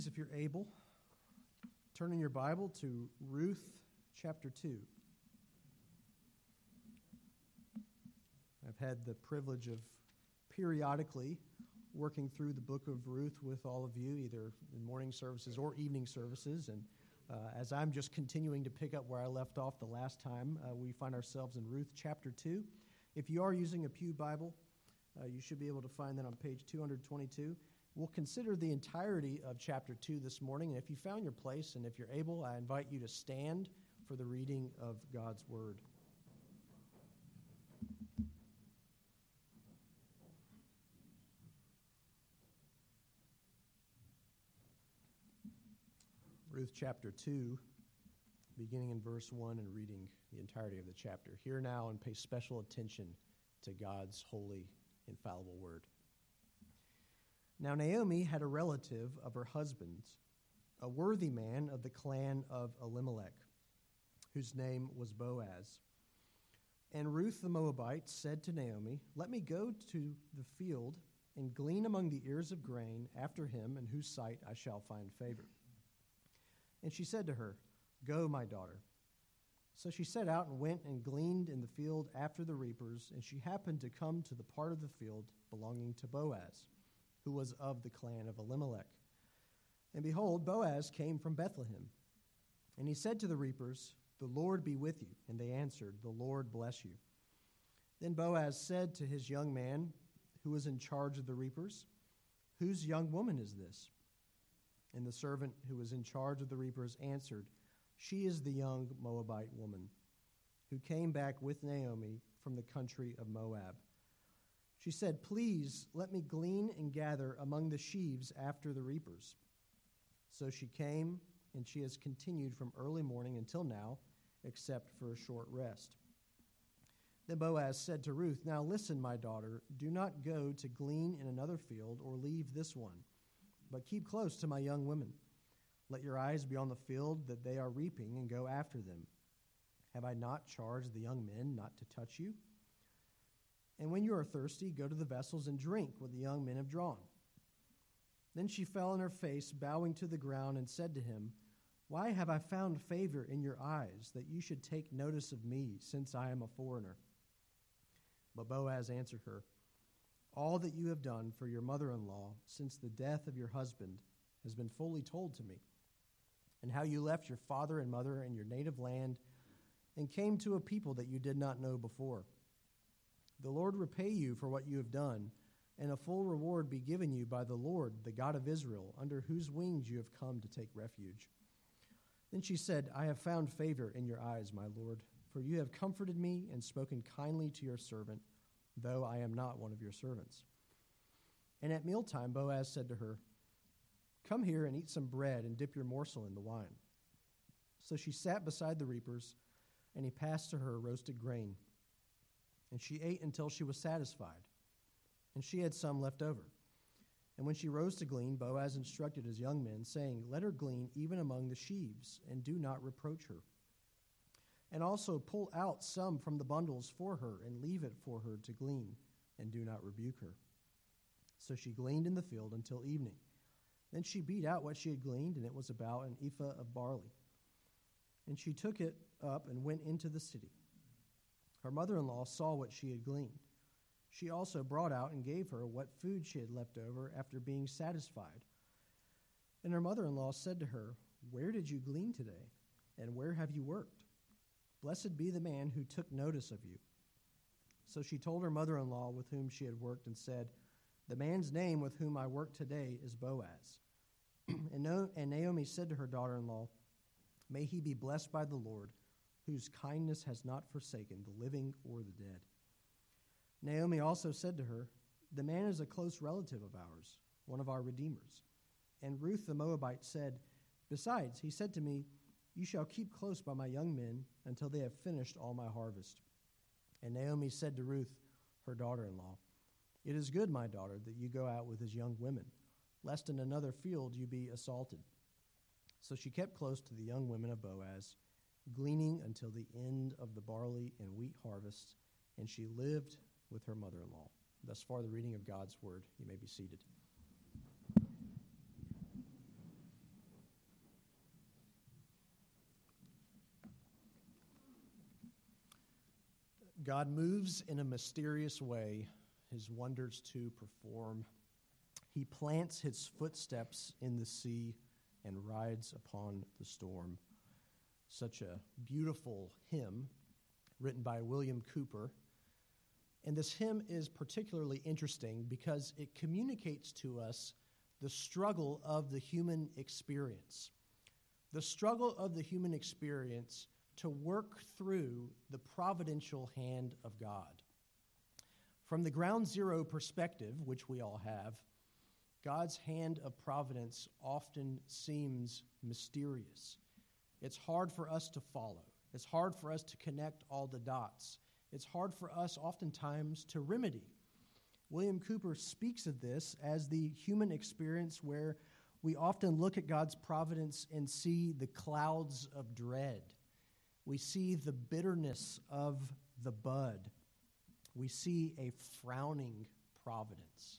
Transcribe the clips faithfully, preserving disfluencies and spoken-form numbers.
If you're able, turn in your Bible to Ruth chapter two. I've had the privilege of periodically working through the book of Ruth with all of you, either in morning services or evening services. And uh, as I'm just continuing to pick up where I left off the last time, uh, we find ourselves in Ruth chapter two. If you are using a Pew Bible, uh, you should be able to find that on page two twenty-two. We'll consider the entirety of chapter two this morning, and if you found your place and if you're able, I invite you to stand for the reading of God's Word. Ruth chapter two, beginning in verse one and reading the entirety of the chapter. Hear now and pay special attention to God's holy, infallible Word. Now Naomi had a relative of her husband's, a worthy man of the clan of Elimelech, whose name was Boaz. And Ruth the Moabite said to Naomi, "Let me go to the field and glean among the ears of grain after him in whose sight I shall find favor." And she said to her, "Go, my daughter." So she set out and went and gleaned in the field after the reapers, and she happened to come to the part of the field belonging to Boaz, who was of the clan of Elimelech. And behold, Boaz came from Bethlehem. And he said to the reapers, "The Lord be with you." And they answered, "The Lord bless you." Then Boaz said to his young man, who was in charge of the reapers, "Whose young woman is this?" And the servant who was in charge of the reapers answered, "She is the young Moabite woman, who came back with Naomi from the country of Moab." She said, "Please let me glean and gather among the sheaves after the reapers." So she came, and she has continued from early morning until now, except for a short rest. Then Boaz said to Ruth, "Now listen, my daughter, do not go to glean in another field or leave this one, but keep close to my young women. Let your eyes be on the field that they are reaping and go after them. Have I not charged the young men not to touch you? And when you are thirsty, go to the vessels and drink what the young men have drawn." Then she fell on her face, bowing to the ground, and said to him, "Why have I found favor in your eyes, that you should take notice of me, since I am a foreigner?" But Boaz answered her, "All that you have done for your mother-in-law since the death of your husband has been fully told to me, and how you left your father and mother and your native land and came to a people that you did not know before. The Lord repay you for what you have done, and a full reward be given you by the Lord, the God of Israel, under whose wings you have come to take refuge." Then she said, "I have found favor in your eyes, my Lord, for you have comforted me and spoken kindly to your servant, though I am not one of your servants." And at mealtime Boaz said to her, "Come here and eat some bread and dip your morsel in the wine." So she sat beside the reapers, and he passed to her roasted grain. And she ate until she was satisfied, and she had some left over. And when she rose to glean, Boaz instructed his young men, saying, "Let her glean even among the sheaves, and do not reproach her. And also pull out some from the bundles for her, and leave it for her to glean, and do not rebuke her." So she gleaned in the field until evening. Then she beat out what she had gleaned, and it was about an ephah of barley. And she took it up and went into the city. Her mother-in-law saw what she had gleaned. She also brought out and gave her what food she had left over after being satisfied. And her mother-in-law said to her, "Where did you glean today? And where have you worked? Blessed be the man who took notice of you." So she told her mother-in-law with whom she had worked and said, "The man's name with whom I work today is Boaz." And Naomi said to her daughter-in-law, "May he be blessed by the Lord, whose kindness has not forsaken the living or the dead." Naomi also said to her, "The man is a close relative of ours, one of our redeemers." And Ruth the Moabite said, "Besides, he said to me, 'You shall keep close by my young men until they have finished all my harvest.'" And Naomi said to Ruth, her daughter-in-law, "It is good, my daughter, that you go out with his young women, lest in another field you be assaulted." So she kept close to the young women of Boaz, gleaning until the end of the barley and wheat harvests, and she lived with her mother-in-law. Thus far, the reading of God's word. You may be seated. God moves in a mysterious way, his wonders to perform. He plants his footsteps in the sea and rides upon the storm. Such a beautiful hymn written by William Cowper. And this hymn is particularly interesting because it communicates to us the struggle of the human experience. The struggle of the human experience to work through the providential hand of God. From the ground zero perspective, which we all have, God's hand of providence often seems mysterious. It's hard for us to follow. It's hard for us to connect all the dots. It's hard for us oftentimes to remedy. William Cowper speaks of this as the human experience where we often look at God's providence and see the clouds of dread. We see the bitterness of the bud. We see a frowning providence.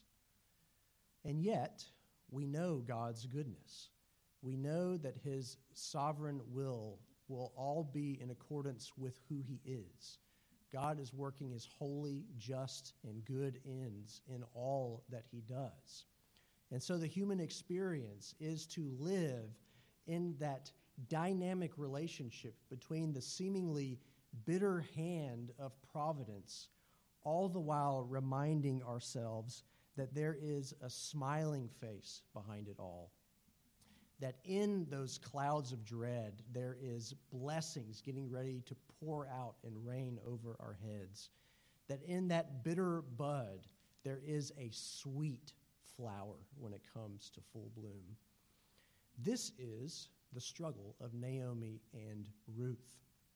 And yet, we know God's goodness. We know that his sovereign will will all be in accordance with who he is. God is working his holy, just, and good ends in all that he does. And so the human experience is to live in that dynamic relationship between the seemingly bitter hand of providence, all the while reminding ourselves that there is a smiling face behind it all. That in those clouds of dread, there is blessings getting ready to pour out and rain over our heads. That in that bitter bud, there is a sweet flower when it comes to full bloom. This is the struggle of Naomi and Ruth.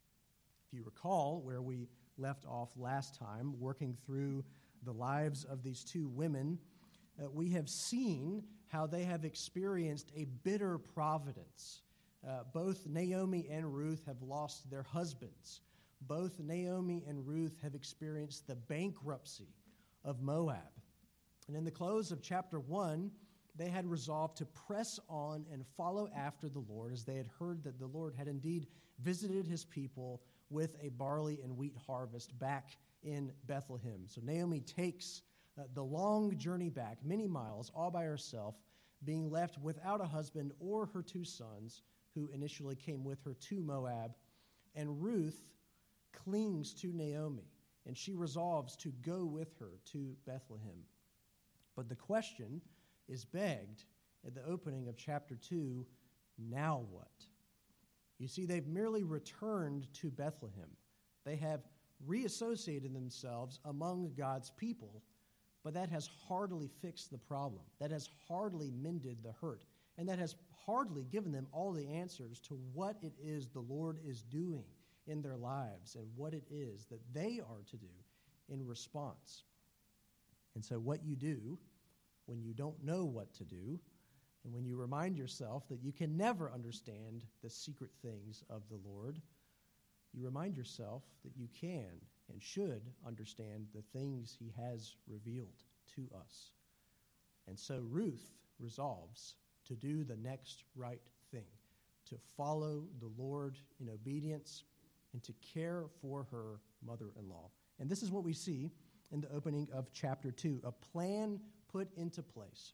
If you recall where we left off last time, working through the lives of these two women, uh, we have seen how they have experienced a bitter providence. Uh, both Naomi and Ruth have lost their husbands. Both Naomi and Ruth have experienced the bankruptcy of Moab. And in the close of chapter one, they had resolved to press on and follow after the Lord as they had heard that the Lord had indeed visited his people with a barley and wheat harvest back in Bethlehem. So Naomi takes uh, the long journey back, many miles, all by herself, being left without a husband or her two sons, who initially came with her to Moab. And Ruth clings to Naomi, and she resolves to go with her to Bethlehem. But the question is begged at the opening of chapter two, now what? You see, they've merely returned to Bethlehem. They have reassociated themselves among God's people, but that has hardly fixed the problem. That has hardly mended the hurt. And that has hardly given them all the answers to what it is the Lord is doing in their lives and what it is that they are to do in response. And so what you do when you don't know what to do, and when you remind yourself that you can never understand the secret things of the Lord, you remind yourself that you can and should understand the things he has revealed to us. And so Ruth resolves to do the next right thing, to follow the Lord in obedience and to care for her mother-in-law. And this is what we see in the opening of chapter two, a plan put into place.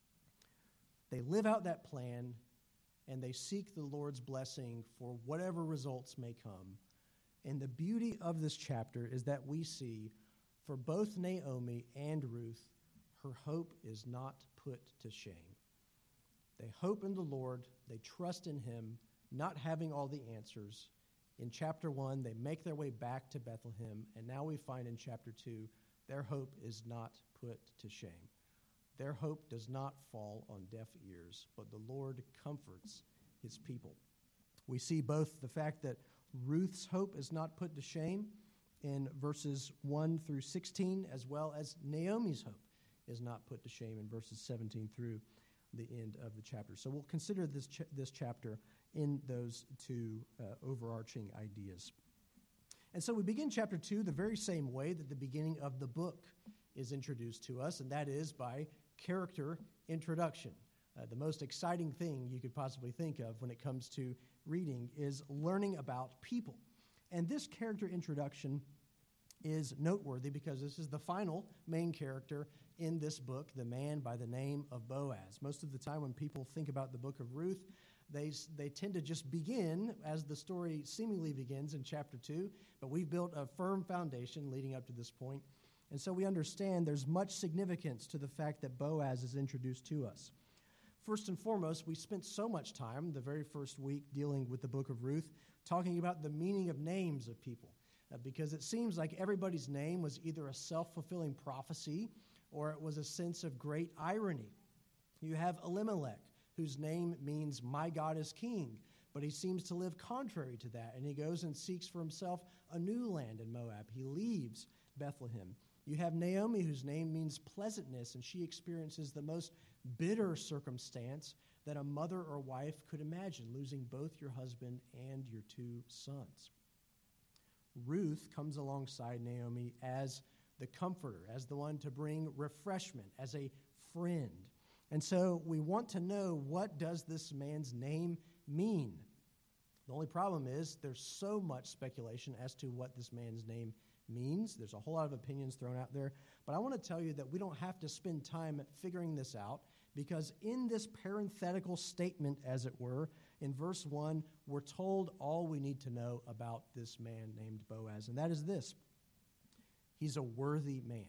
They live out that plan, and they seek the Lord's blessing for whatever results may come. And the beauty of this chapter is that we see for both Naomi and Ruth, her hope is not put to shame. They hope in the Lord, they trust in him, not having all the answers. In chapter one, they make their way back to Bethlehem, and now we find in chapter two, their hope is not put to shame. Their hope does not fall on deaf ears, but the Lord comforts his people. We see both the fact that Ruth's hope is not put to shame in verses one through sixteen, as well as Naomi's hope is not put to shame in verses seventeen through the end of the chapter. So we'll consider this ch- this chapter in those two uh, overarching ideas. And so we begin chapter two the very same way that the beginning of the book is introduced to us, and that is by character introduction. Uh, the most exciting thing you could possibly think of when it comes to reading is learning about people. And this character introduction is noteworthy because this is the final main character in this book, the man by the name of Boaz. Most of the time when people think about the book of Ruth, they, they tend to just begin as the story seemingly begins in chapter two, but we've built a firm foundation leading up to this point. And so we understand there's much significance to the fact that Boaz is introduced to us. First and foremost, we spent so much time the very first week dealing with the book of Ruth, talking about the meaning of names of people, uh, because it seems like everybody's name was either a self-fulfilling prophecy or it was a sense of great irony. You have Elimelech, whose name means my God is king, but he seems to live contrary to that, and he goes and seeks for himself a new land in Moab. He leaves Bethlehem. You have Naomi, whose name means pleasantness, and she experiences the most bitter circumstance that a mother or wife could imagine, losing both your husband and your two sons. Ruth comes alongside Naomi as the comforter, as the one to bring refreshment, as a friend. And so we want to know, what does this man's name mean? The only problem is there's so much speculation as to what this man's name means. There's a whole lot of opinions thrown out there. But I want to tell you that we don't have to spend time figuring this out, because in this parenthetical statement, as it were, in verse one, we're told all we need to know about this man named Boaz, and that is this: he's a worthy man.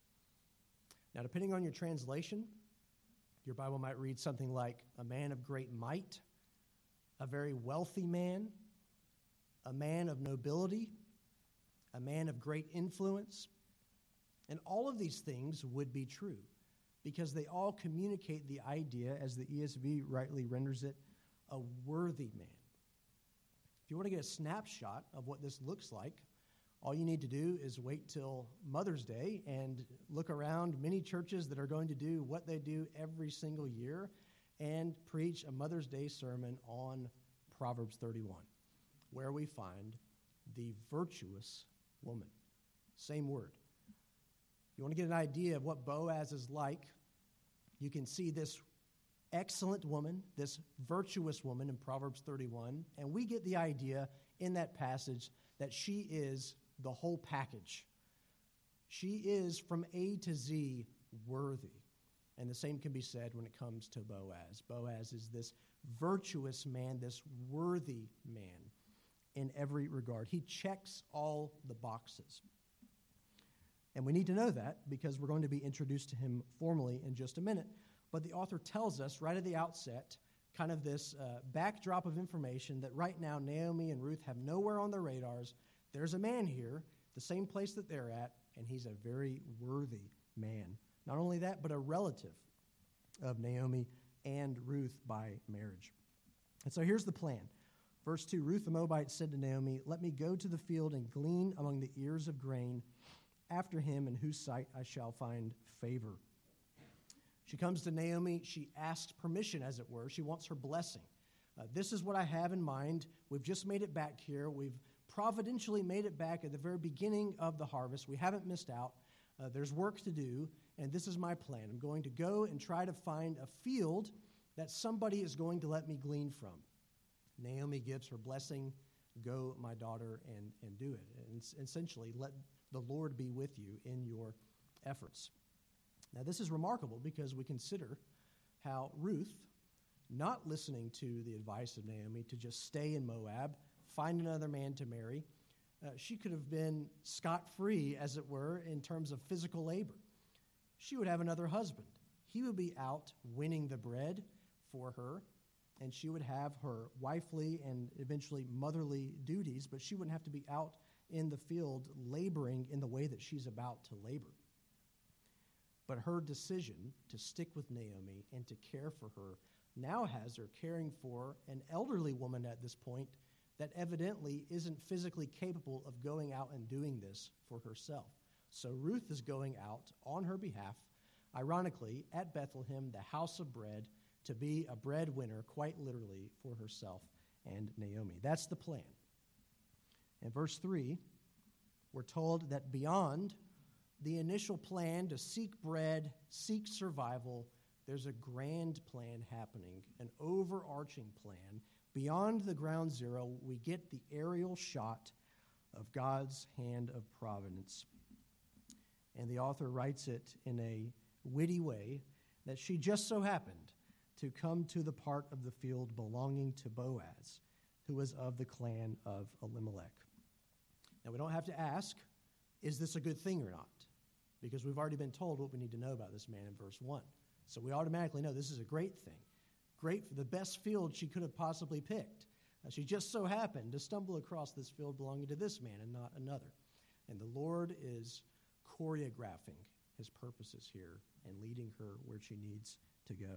Now, depending on your translation, your Bible might read something like a man of great might, a very wealthy man, a man of nobility, a man of great influence. And all of these things would be true because they all communicate the idea, as the E S V rightly renders it, a worthy man. If you want to get a snapshot of what this looks like, all you need to do is wait till Mother's Day and look around many churches that are going to do what they do every single year and preach a Mother's Day sermon on Proverbs thirty-one, where we find the virtuous woman. Same word. If you want to get an idea of what Boaz is like, you can see this excellent woman, this virtuous woman in Proverbs thirty-one, and we get the idea in that passage that she is the whole package. She is from A to Z worthy. And the same can be said when it comes to Boaz. Boaz is this virtuous man, this worthy man in every regard. He checks all the boxes. And we need to know that because we're going to be introduced to him formally in just a minute. But the author tells us right at the outset kind of this uh, backdrop of information that right now Naomi and Ruth have nowhere on their radars. There's a man here, the same place that they're at, and he's a very worthy man. Not only that, but a relative of Naomi and Ruth by marriage. And so here's the plan. Verse two, Ruth the Moabite said to Naomi, "Let me go to the field and glean among the ears of grain after him in whose sight I shall find favor." She comes to Naomi. She asks permission, as it were. She wants her blessing. Uh, this is what I have in mind. We've just made it back here. We've providentially made it back at the very beginning of the harvest. We haven't missed out. Uh, there's work to do, and this is my plan. I'm going to go and try to find a field that somebody is going to let me glean from. Naomi gives her blessing. Go, my daughter, and, and do it. And essentially, let the Lord be with you in your efforts. Now, this is remarkable because we consider how Ruth, not listening to the advice of Naomi to just stay in Moab, find another man to marry, uh, she could have been scot-free, as it were, in terms of physical labor. She would have another husband. He would be out winning the bread for her, and she would have her wifely and eventually motherly duties, but she wouldn't have to be out in the field laboring in the way that she's about to labor. But her decision to stick with Naomi and to care for her now has her caring for an elderly woman at this point that evidently isn't physically capable of going out and doing this for herself. So Ruth is going out on her behalf, ironically, at Bethlehem, the house of bread, to be a breadwinner, quite literally, for herself and Naomi. That's the plan. In verse three, we're told that beyond the initial plan to seek bread, seek survival, there's a grand plan happening, an overarching plan. Beyond the ground zero, we get the aerial shot of God's hand of providence. And the author writes it in a witty way that she just so happened to come to the part of the field belonging to Boaz, who was of the clan of Elimelech. Now, we don't have to ask, is this a good thing or not? Because we've already been told what we need to know about this man in verse one. So we automatically know this is a great thing. Great for the best field she could have possibly picked. Uh, she just so happened to stumble across this field belonging to this man and not another. And the Lord is choreographing his purposes here and leading her where she needs to go.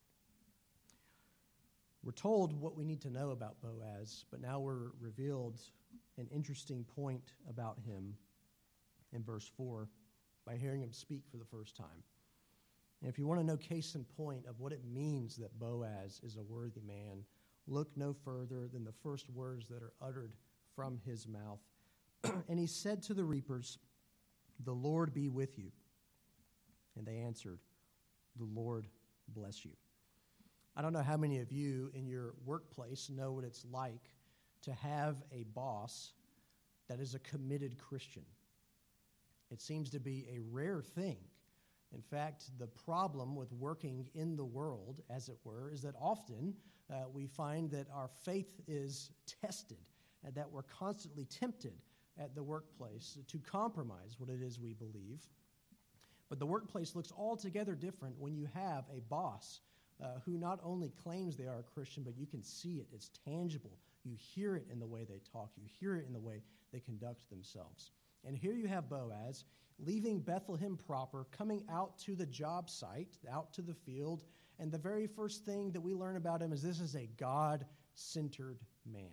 We're told what we need to know about Boaz, but now we're revealed an interesting point about him in verse four by hearing him speak for the first time. And if you want to know case in point of what it means that Boaz is a worthy man, look no further than the first words that are uttered from his mouth. And he said to the reapers, "The Lord be with you." And they answered, "The Lord bless you." I don't know how many of you in your workplace know what it's like to have a boss that is a committed Christian. It seems to be a rare thing. In fact, the problem with working in the world, as it were, is that often uh, we find that our faith is tested and that we're constantly tempted at the workplace to compromise what it is we believe. But the workplace looks altogether different when you have a boss uh, who not only claims they are a Christian, but you can see it. It's tangible. You hear it in the way they talk. You hear it in the way they conduct themselves. And here you have Boaz leaving Bethlehem proper, coming out to the job site, out to the field, and the very first thing that we learn about him is this is a God-centered man.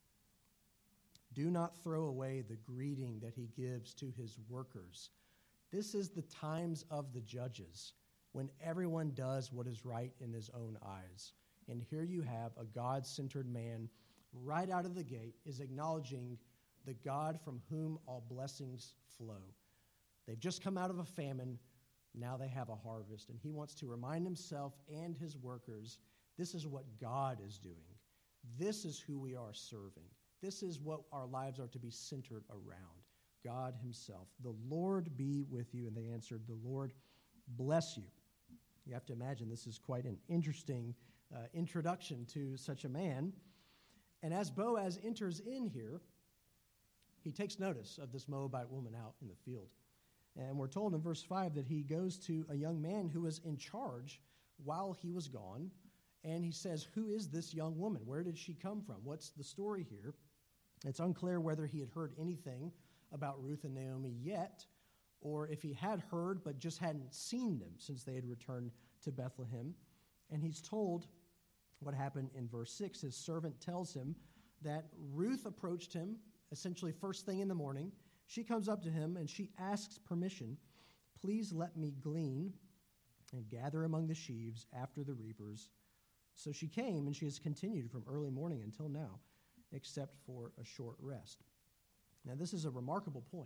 Do not throw away the greeting that he gives to his workers. This is the times of the judges, when everyone does what is right in his own eyes. And here you have a God-centered man right out of the gate is acknowledging the God from whom all blessings flow. They've just come out of a famine. Now they have a harvest. And he wants to remind himself and his workers, this is what God is doing. This is who we are serving. This is what our lives are to be centered around. God himself. The Lord be with you. And they answered, the Lord bless you. You have to imagine this is quite an interesting uh, introduction to such a man. And as Boaz enters in here, he takes notice of this Moabite woman out in the field. And we're told in verse five that he goes to a young man who was in charge while he was gone. And he says, who is this young woman? Where did she come from? What's the story here? It's unclear whether he had heard anything about Ruth and Naomi yet, or if he had heard but just hadn't seen them since they had returned to Bethlehem. And he's told what happened in verse six. His servant tells him that Ruth approached him essentially first thing in the morning. She comes up to him and she asks permission. Please let me glean and gather among the sheaves after the reapers. So she came, and she has continued from early morning until now, except for a short rest. Now, this is a remarkable point.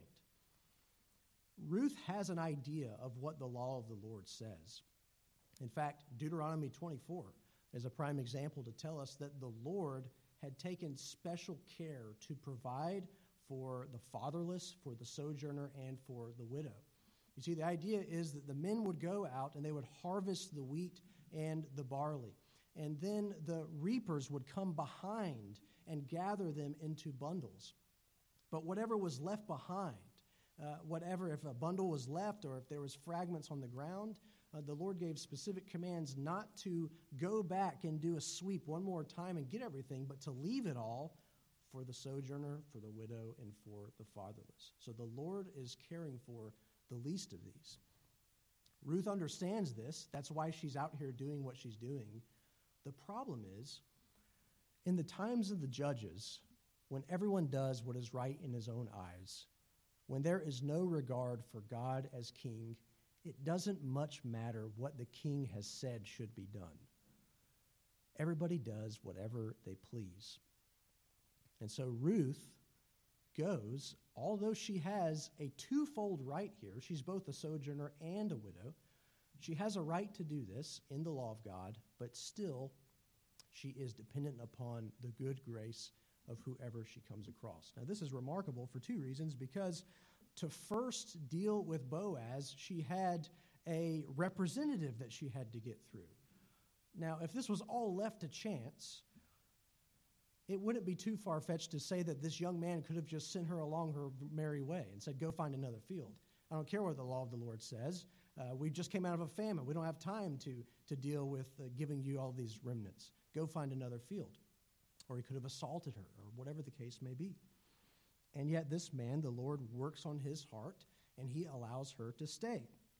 Ruth has an idea of what the law of the Lord says. In fact, Deuteronomy twenty-four is a prime example to tell us that the Lord had taken special care to provide for the fatherless, for the sojourner, and for the widow. You see, the idea is that the men would go out and they would harvest the wheat and the barley. And then the reapers would come behind and gather them into bundles. But whatever was left behind, uh, whatever, if a bundle was left or if there was fragments on the ground, uh, the Lord gave specific commands not to go back and do a sweep one more time and get everything, but to leave it all for the sojourner, for the widow, and for the fatherless. So the Lord is caring for the least of these. Ruth understands this. That's why she's out here doing what she's doing. The problem is, in the times of the judges, when everyone does what is right in his own eyes, when there is no regard for God as king, it doesn't much matter what the king has said should be done. Everybody does whatever they please. And so Ruth goes, although she has a twofold right here, she's both a sojourner and a widow, she has a right to do this in the law of God, but still she is dependent upon the good grace of whoever she comes across. Now, this is remarkable for two reasons, because to first deal with Boaz, she had a representative that she had to get through. Now, if this was all left to chance, it wouldn't be too far-fetched to say that this young man could have just sent her along her merry way and said, go find another field. I don't care what the law of the Lord says. Uh, we just came out of a famine. We don't have time to, to deal with uh, giving you all these remnants. Go find another field. Or he could have assaulted her, or whatever the case may be. And yet this man, the Lord works on his heart, and he allows her to stay.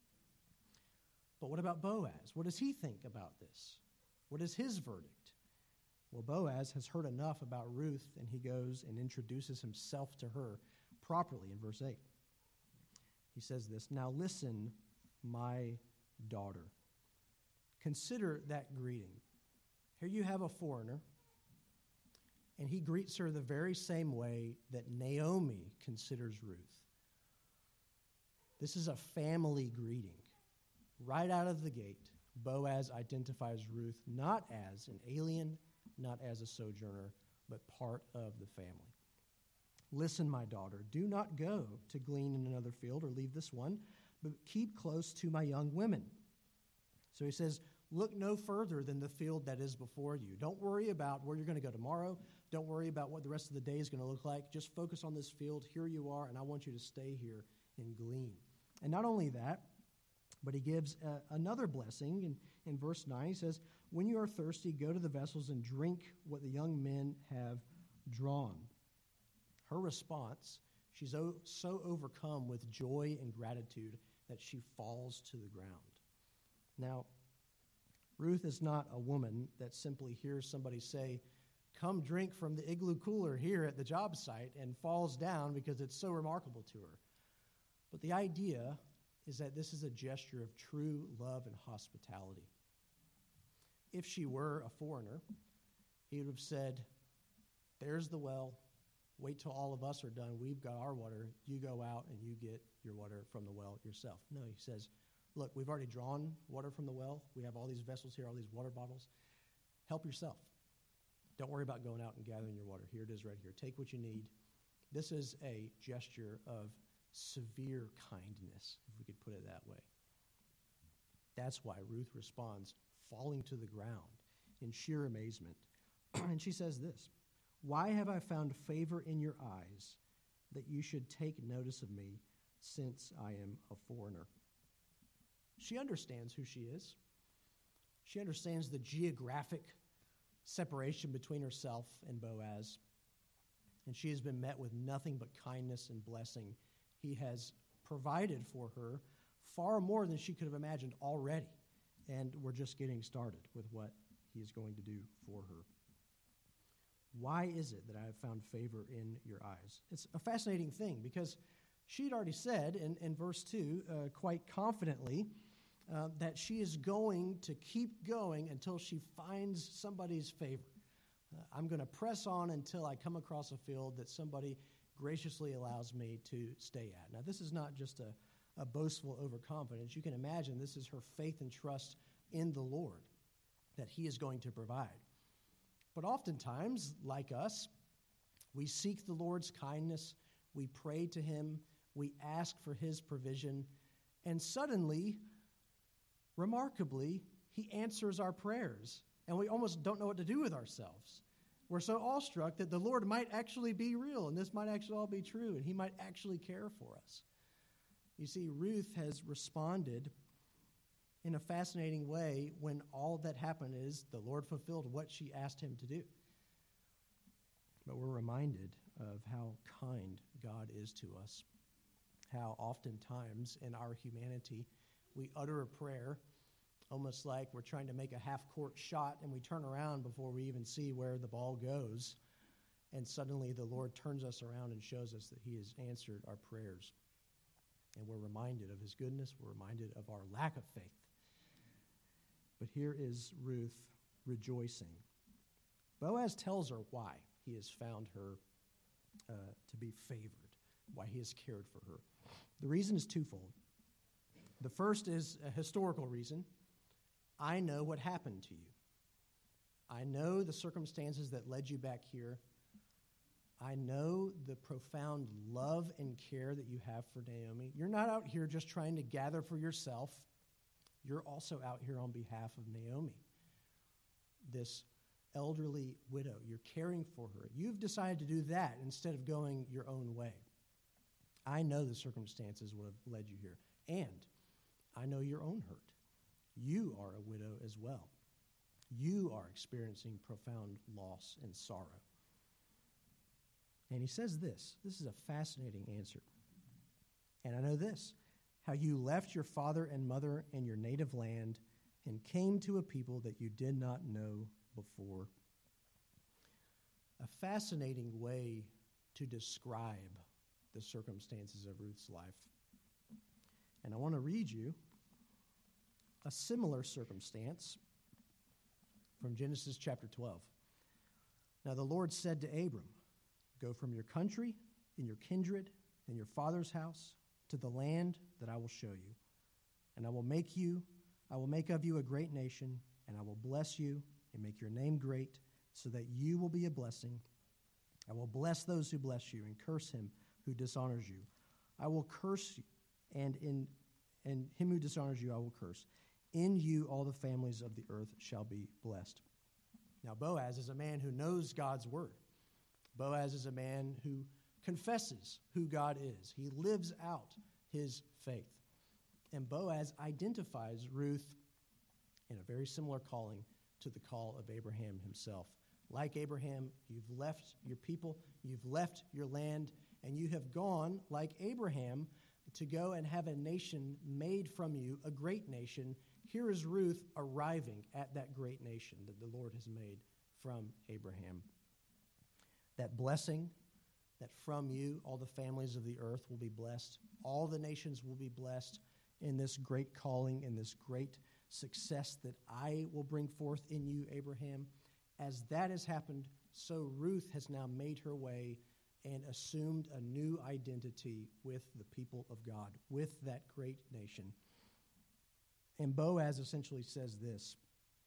But what about Boaz? What does he think about this? What is his verdict? Well, Boaz has heard enough about Ruth, and he goes and introduces himself to her properly in verse eight. He says this, "Now listen, my daughter. Consider that greeting. Here you have a foreigner, and he greets her the very same way that Naomi considers Ruth. This is a family greeting. Right out of the gate, Boaz identifies Ruth not as an alien, not as a sojourner, but part of the family. Listen, my daughter, do not go to glean in another field or leave this one, but keep close to my young women." So he says, look no further than the field that is before you. Don't worry about where you're going to go tomorrow. Don't worry about what the rest of the day is going to look like. Just focus on this field. Here you are, and I want you to stay here and glean. And not only that, but he gives uh, another blessing. In, in verse nine, he says, "When you are thirsty, go to the vessels and drink what the young men have drawn." Her response, she's o- so overcome with joy and gratitude that she falls to the ground. Now, Ruth is not a woman that simply hears somebody say, "Come drink from the igloo cooler here at the job site," and falls down because it's so remarkable to her. But the idea is that this is a gesture of true love and hospitality. If she were a foreigner, he would have said, "There's the well. Wait till all of us are done. We've got our water. You go out and you get your water from the well yourself." No, he says, "Look, we've already drawn water from the well. We have all these vessels here, all these water bottles. Help yourself. Don't worry about going out and gathering your water. Here it is right here. Take what you need." This is a gesture of severe kindness, if we could put it that way. That's why Ruth responds, falling to the ground in sheer amazement. And she says this, "Why have I found favor in your eyes that you should take notice of me since I am a foreigner?" She understands who she is. She understands the geographic separation between herself and Boaz. And she has been met with nothing but kindness and blessing. He has provided for her far more than she could have imagined already. And we're just getting started with what he is going to do for her. Why is it that I have found favor in your eyes? It's a fascinating thing because she'd already said in, in verse two uh, quite confidently uh, that she is going to keep going until she finds somebody's favor. Uh, I'm going to press on until I come across a field that somebody graciously allows me to stay at. Now, this is not just a, a boastful overconfidence. You can imagine this is her faith and trust in the Lord that he is going to provide. But oftentimes, like us, we seek the Lord's kindness, we pray to him, we ask for his provision, and suddenly, remarkably, he answers our prayers, and we almost don't know what to do with ourselves. We're so awestruck that the Lord might actually be real, and this might actually all be true, and he might actually care for us. You see, Ruth has responded in a fascinating way when all that happened is the Lord fulfilled what she asked him to do. But we're reminded of how kind God is to us, how oftentimes in our humanity we utter a prayer almost like we're trying to make a half-court shot, and we turn around before we even see where the ball goes, and suddenly the Lord turns us around and shows us that he has answered our prayers. And we're reminded of his goodness, we're reminded of our lack of faith. But here is Ruth rejoicing. Boaz tells her why he has found her uh, to be favored, why he has cared for her. The reason is twofold. The first is a historical reason. I know what happened to you. I know the circumstances that led you back here. I know the profound love and care that you have for Naomi. You're not out here just trying to gather for yourself. You're also out here on behalf of Naomi, this elderly widow. You're caring for her. You've decided to do that instead of going your own way. I know the circumstances would have led you here, and I know your own hurt. You are a widow as well. You are experiencing profound loss and sorrow. And he says this. This is a fascinating answer. And I know this, how you left your father and mother and your native land and came to a people that you did not know before. A fascinating way to describe the circumstances of Ruth's life. And I want to read you a similar circumstance from Genesis chapter twelve. Now the Lord said to Abram, go from your country and your kindred and your father's house to the land that I will show you. And I will make you, I will make of you a great nation, and I will bless you and make your name great, so that you will be a blessing. I will bless those who bless you and curse him who dishonors you. I will curse you, and in and him who dishonors you I will curse. In you all the families of the earth shall be blessed. Now Boaz is a man who knows God's word. Boaz is a man who confesses who God is. He lives out his faith. And Boaz identifies Ruth in a very similar calling to the call of Abraham himself. Like Abraham, you've left your people, you've left your land, and you have gone, like Abraham, to go and have a nation made from you, a great nation. Here is Ruth arriving at that great nation that the Lord has made from Abraham. That blessing, that from you all the families of the earth will be blessed. All the nations will be blessed in this great calling, in this great success that I will bring forth in you, Abraham. As that has happened, so Ruth has now made her way and assumed a new identity with the people of God, with that great nation. And Boaz essentially says this: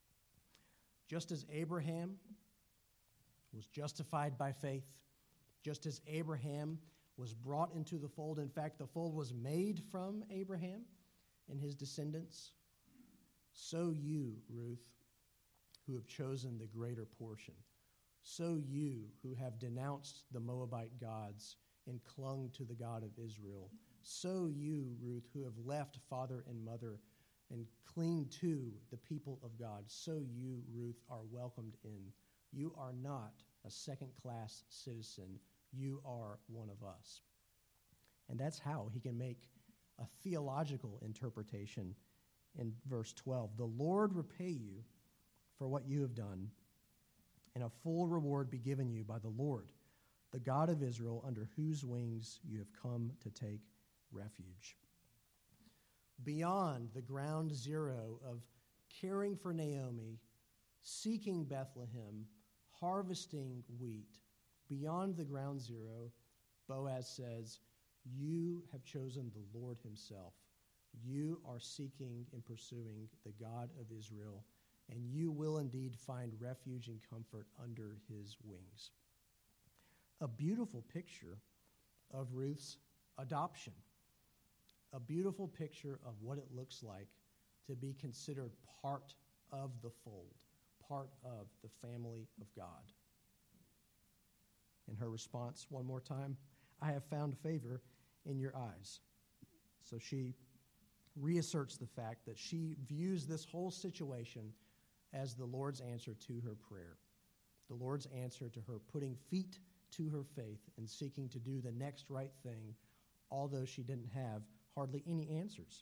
just as Abraham was justified by faith, just as Abraham was brought into the fold, in fact, the fold was made from Abraham and his descendants, so you, Ruth, who have chosen the greater portion, so you who have denounced the Moabite gods and clung to the God of Israel, so you, Ruth, who have left father and mother and cling to the people of God, so you, Ruth, are welcomed in. You are not a second-class citizen. You are one of us. And that's how he can make a theological interpretation in verse twelve. The Lord repay you for what you have done, and a full reward be given you by the Lord, the God of Israel, under whose wings you have come to take refuge. Beyond the ground zero of caring for Naomi, seeking Bethlehem, harvesting wheat, beyond the ground zero, Boaz says, you have chosen the Lord himself. You are seeking and pursuing the God of Israel, and you will indeed find refuge and comfort under his wings. A beautiful picture of Ruth's adoption. A beautiful picture of what it looks like to be considered part of the fold, part of the family of God. And her response, one more time, I have found favor in your eyes. So she reasserts the fact that she views this whole situation as the Lord's answer to her prayer, the Lord's answer to her putting feet to her faith and seeking to do the next right thing, although she didn't have hardly any answers.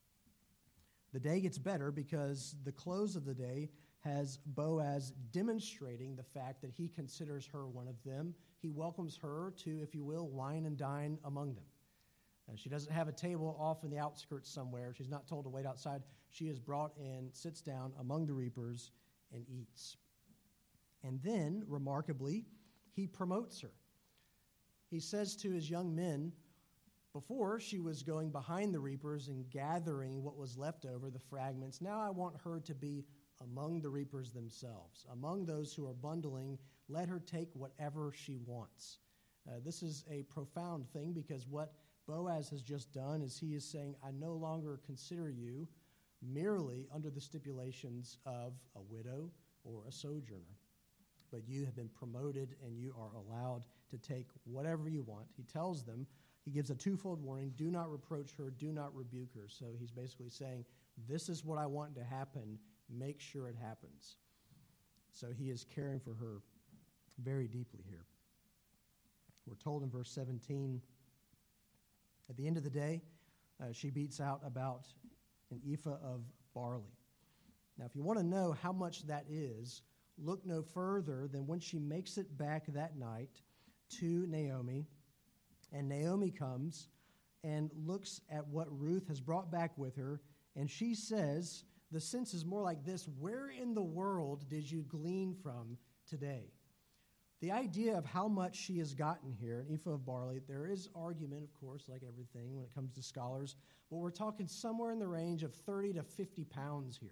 The day gets better because the close of the day has Boaz demonstrating the fact that he considers her one of them. He welcomes her to, if you will, wine and dine among them. Uh, she doesn't have a table off in the outskirts somewhere. She's not told to wait outside. She is brought in, sits down among the reapers, and eats. And then, remarkably, he promotes her. He says to his young men, before she was going behind the reapers and gathering what was left over, the fragments, now I want her to be among the reapers themselves, among those who are bundling. Let her take whatever she wants. Uh, this is a profound thing because what Boaz has just done is he is saying, I no longer consider you merely under the stipulations of a widow or a sojourner, but you have been promoted and you are allowed to take whatever you want. He tells them, he gives a twofold warning, do not reproach her, do not rebuke her. So he's basically saying, this is what I want to happen, make sure it happens. So he is caring for her very deeply here. We're told in verse seventeen, at the end of the day, uh, she beats out about an ephah of barley. Now, if you want to know how much that is, look no further than when she makes it back that night to Naomi, and Naomi comes and looks at what Ruth has brought back with her, and she says, the sense is more like this, where in the world did you glean from today? The idea of how much she has gotten here, an ephah of barley, there is argument, of course, like everything when it comes to scholars, but we're talking somewhere in the range of thirty to fifty pounds here.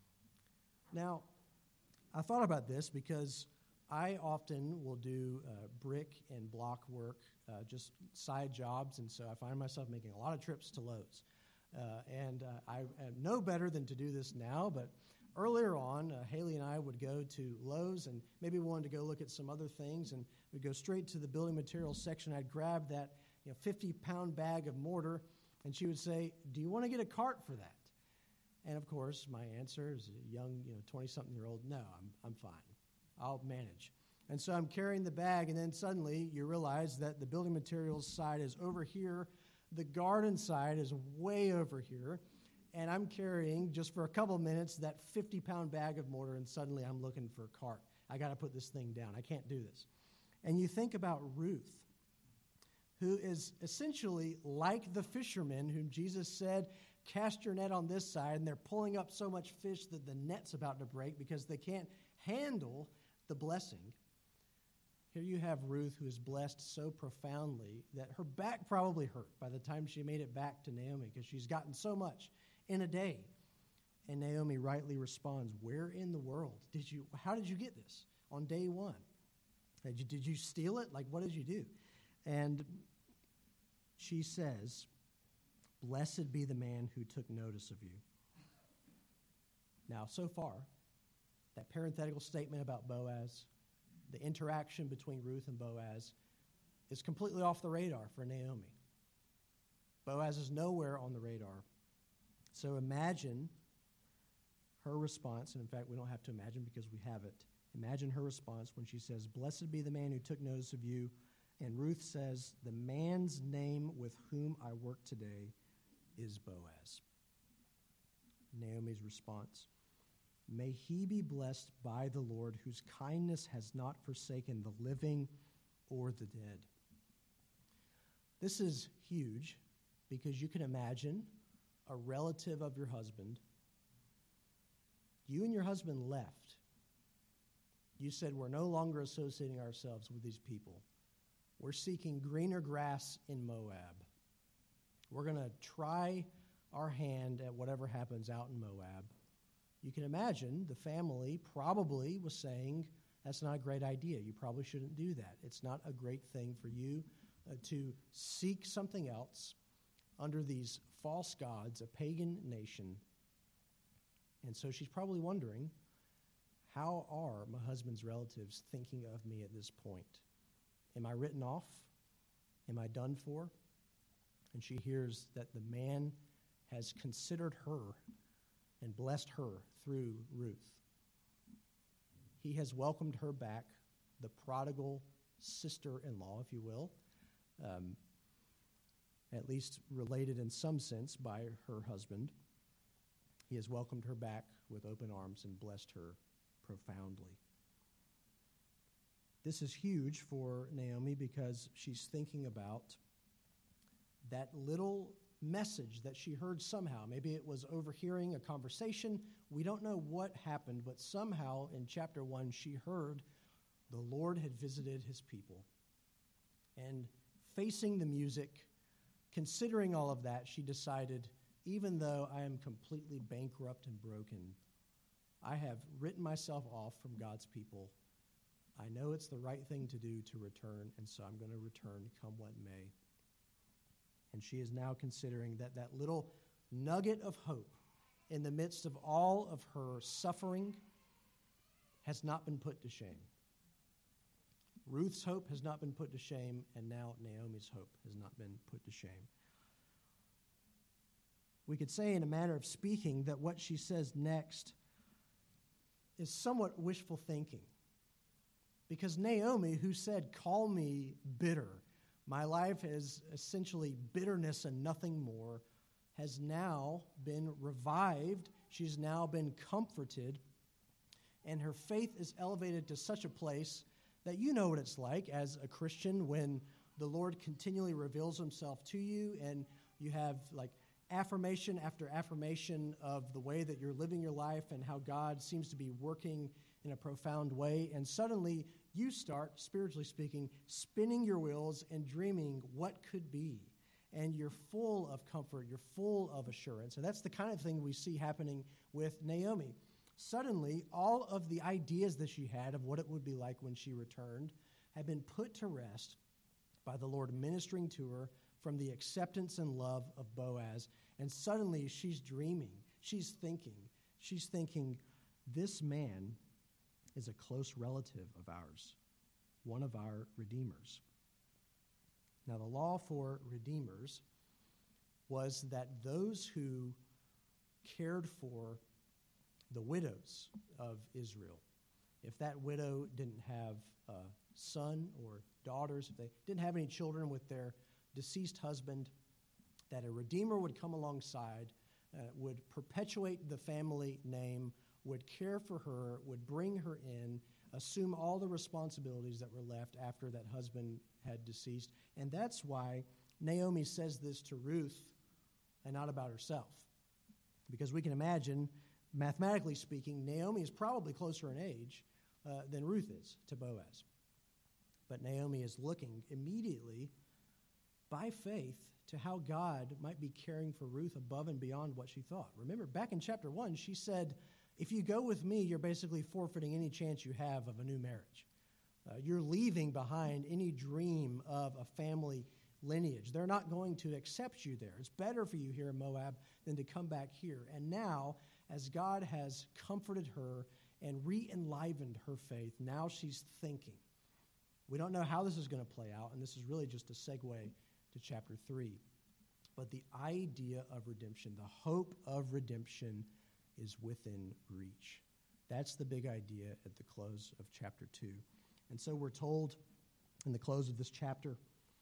Now, I thought about this because I often will do uh, brick and block work, uh, just side jobs, and so I find myself making a lot of trips to Lowe's. Uh, and uh, I am no better than to do this now, but earlier on, uh, Haley and I would go to Lowe's, and maybe we wanted to go look at some other things, and we'd go straight to the building materials section. I'd grab that you know, fifty-pound bag of mortar, and she would say, do you want to get a cart for that? And, of course, my answer is a young, you know, twenty-something-year-old, no, I'm I'm fine. I'll manage. And so I'm carrying the bag, and then suddenly you realize that the building materials side is over here, the garden side is way over here, and I'm carrying, just for a couple of minutes, that fifty-pound bag of mortar, and suddenly I'm looking for a cart. I got to put this thing down. I can't do this. And you think about Ruth, who is essentially like the fishermen whom Jesus said, cast your net on this side, and they're pulling up so much fish that the net's about to break because they can't handle the blessing. Here you have Ruth, who is blessed so profoundly that her back probably hurt by the time she made it back to Naomi because she's gotten so much in a day. And Naomi rightly responds, where in the world did you, how did you get this on day one? Did you, did you steal it? Like, what did you do? And she says, blessed be the man who took notice of you. Now, so far, that parenthetical statement about Boaz, the interaction between Ruth and Boaz, is completely off the radar for Naomi. Boaz is nowhere on the radar. So imagine her response, and in fact, we don't have to imagine because we have it. Imagine her response when she says, blessed be the man who took notice of you, and Ruth says, the man's name with whom I work today is Boaz. Naomi's response, may he be blessed by the Lord, whose kindness has not forsaken the living or the dead. This is huge because you can imagine a relative of your husband. You and your husband left. You said, we're no longer associating ourselves with these people. We're seeking greener grass in Moab. We're going to try our hand at whatever happens out in Moab. You can imagine the family probably was saying, that's not a great idea. You probably shouldn't do that. It's not a great thing for you uh, to seek something else under these false gods, a pagan nation. And so she's probably wondering, how are my husband's relatives thinking of me at this point? Am I written off? Am I done for? And she hears that the man has considered her and blessed her through Ruth. He has welcomed her back, the prodigal sister-in-law, if you will, um, at least related in some sense by her husband. He has welcomed her back with open arms and blessed her profoundly. This is huge for Naomi because she's thinking about that little message that she heard somehow. Maybe it was overhearing a conversation. We don't know what happened, but somehow in chapter one, she heard the Lord had visited his people. And facing the music, considering all of that, she decided, even though I am completely bankrupt and broken, I have written myself off from God's people. I know it's the right thing to do to return, and so I'm going to return come what may. And she is now considering that that little nugget of hope in the midst of all of her suffering has not been put to shame. Ruth's hope has not been put to shame, and now Naomi's hope has not been put to shame. We could say, in a manner of speaking, that what she says next is somewhat wishful thinking. Because Naomi, who said, "Call me bitter, my life is essentially bitterness and nothing more," has now been revived. She's now been comforted. And her faith is elevated to such a place that you know what it's like as a Christian when the Lord continually reveals himself to you and you have like affirmation after affirmation of the way that you're living your life and how God seems to be working in a profound way. And suddenly you start, spiritually speaking, spinning your wheels and dreaming what could be. And you're full of comfort. You're full of assurance. And that's the kind of thing we see happening with Naomi. Suddenly, all of the ideas that she had of what it would be like when she returned have been put to rest by the Lord ministering to her from the acceptance and love of Boaz. And suddenly, she's dreaming. She's thinking. She's thinking, this man is a close relative of ours, one of our redeemers. Now, the law for redeemers was that those who cared for the widows of Israel, if that widow didn't have a son or daughters, if they didn't have any children with their deceased husband, that a redeemer would come alongside, uh, would perpetuate the family name, would care for her, would bring her in, assume all the responsibilities that were left after that husband had deceased. And that's why Naomi says this to Ruth and not about herself. Because we can imagine, mathematically speaking, Naomi is probably closer in age uh, than Ruth is to Boaz. But Naomi is looking immediately by faith to how God might be caring for Ruth above and beyond what she thought. Remember, back in chapter one, she said, if you go with me, you're basically forfeiting any chance you have of a new marriage. Uh, you're leaving behind any dream of a family lineage. They're not going to accept you there. It's better for you here in Moab than to come back here. And now, as God has comforted her and re-enlivened her faith, now she's thinking. We don't know how this is going to play out, and this is really just a segue to chapter three. But the idea of redemption, the hope of redemption, is within reach. That's the big idea at the close of chapter two. And so we're told in the close of this chapter,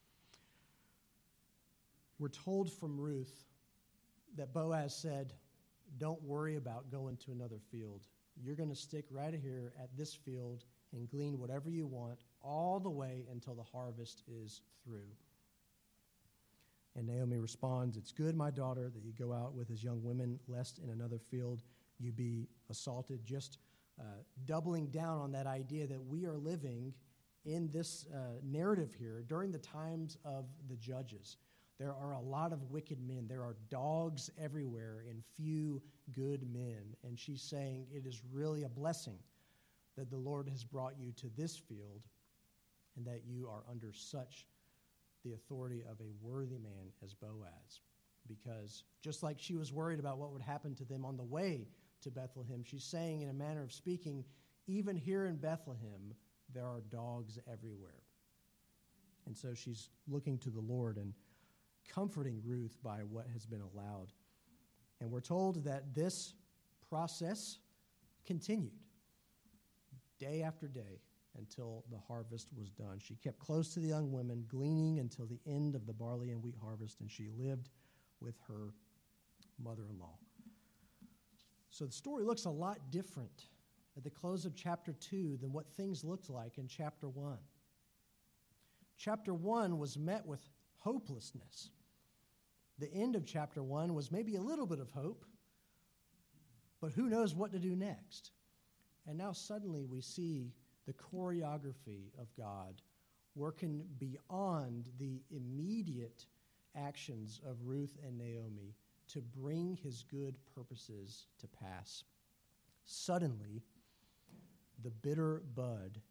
we're told from Ruth that Boaz said, don't worry about going to another field. You're going to stick right here at this field and glean whatever you want all the way until the harvest is through. And Naomi responds, it's good, my daughter, that you go out with as young women, lest in another field you be assaulted. Just uh, doubling down on that idea that we are living in this uh, narrative here during the times of the judges. There are a lot of wicked men. There are dogs everywhere and few good men. And she's saying it is really a blessing that the Lord has brought you to this field and that you are under such the authority of a worthy man as Boaz. Because just like she was worried about what would happen to them on the way to Bethlehem, she's saying in a manner of speaking, even here in Bethlehem, there are dogs everywhere. And so she's looking to the Lord and comforting Ruth by what has been allowed. And we're told that this process continued day after day until the harvest was done. She kept close to the young women, gleaning until the end of the barley and wheat harvest, and she lived with her mother-in-law. So the story looks a lot different at the close of chapter two than what things looked like in chapter one. Chapter one was met with hopelessness. The end of chapter one was maybe a little bit of hope, but who knows what to do next. And now suddenly we see the choreography of God working beyond the immediate actions of Ruth and Naomi to bring his good purposes to pass. Suddenly, the bitter bud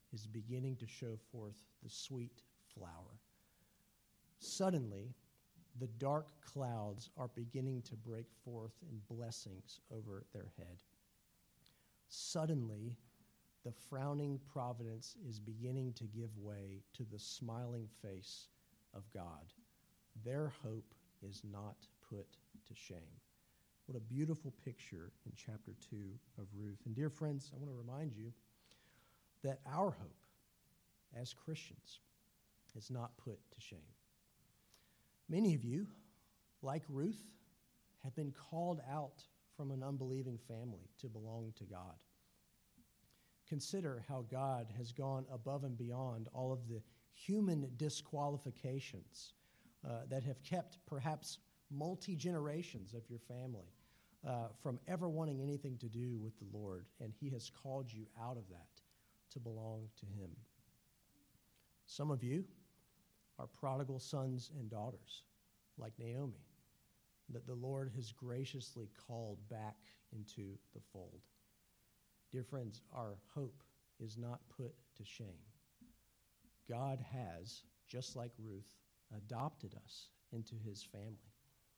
is beginning to show forth the sweet flower. Suddenly, the dark clouds are beginning to break forth in blessings over their head. Suddenly, the frowning providence is beginning to give way to the smiling face of God. Their hope is not put to shame. What a beautiful picture in chapter two of Ruth. And dear friends, I want to remind you that our hope as Christians is not put to shame. Many of you, like Ruth, have been called out from an unbelieving family to belong to God. Consider how God has gone above and beyond all of the human disqualifications uh, that have kept perhaps multi-generations of your family uh, from ever wanting anything to do with the Lord, and He has called you out of that to belong to Him. Some of you are prodigal sons and daughters, like Naomi, that the Lord has graciously called back into the fold. Dear friends, our hope is not put to shame. God has, just like Ruth, adopted us into His family.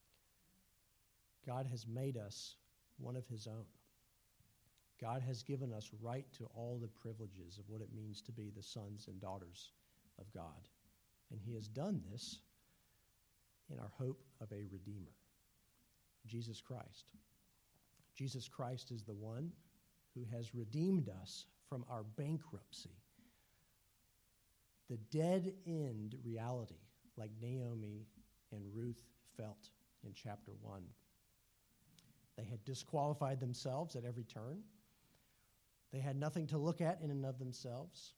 God has made us one of His own. God has given us right to all the privileges of what it means to be the sons and daughters of God. And He has done this in our hope of a Redeemer, Jesus Christ. Jesus Christ is the one who has redeemed us from our bankruptcy, the dead-end reality like Naomi and Ruth felt in chapter one. They had disqualified themselves at every turn. They had nothing to look at in and of themselves.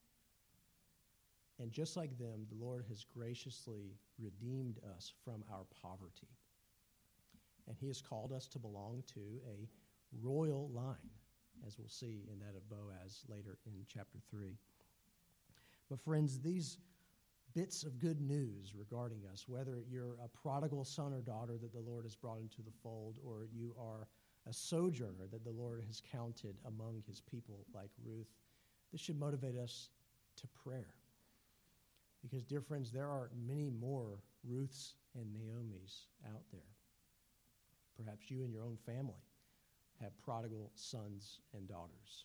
And just like them, the Lord has graciously redeemed us from our poverty. And He has called us to belong to a royal line, as we'll see in that of Boaz later in chapter three. But friends, these bits of good news regarding us, whether you're a prodigal son or daughter that the Lord has brought into the fold, or you are a sojourner that the Lord has counted among His people like Ruth, this should motivate us to prayer. Because, dear friends, there are many more Ruths and Naomis out there. Perhaps you and your own family have prodigal sons and daughters.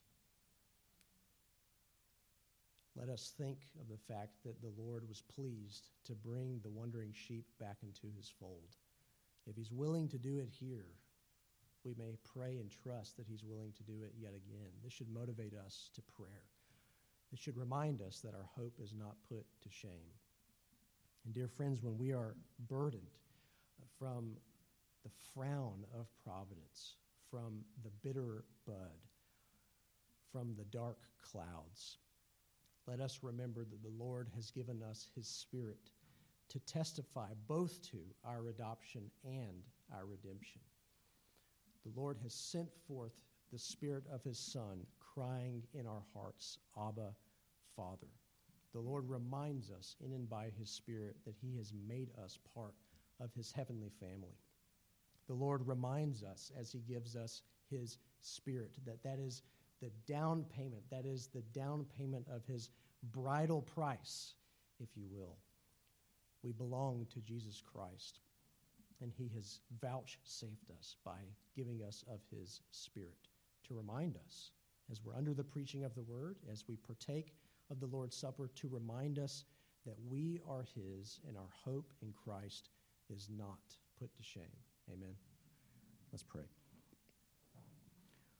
Let us think of the fact that the Lord was pleased to bring the wandering sheep back into His fold. If He's willing to do it here, we may pray and trust that He's willing to do it yet again. This should motivate us to prayer. This should remind us that our hope is not put to shame. And dear friends, when we are burdened from the frown of providence, from the bitter bud, from the dark clouds, let us remember that the Lord has given us His Spirit to testify both to our adoption and our redemption. The Lord has sent forth the Spirit of His Son, crying in our hearts, Abba, Father. The Lord reminds us in and by His Spirit that He has made us part of His heavenly family. The Lord reminds us as He gives us His Spirit that that is the down payment, that is the down payment of His bridal price, if you will. We belong to Jesus Christ, and He has vouchsafed us by giving us of His Spirit to remind us, as we're under the preaching of the Word, as we partake of the Lord's Supper, to remind us that we are His and our hope in Christ is not put to shame. Amen. Let's pray.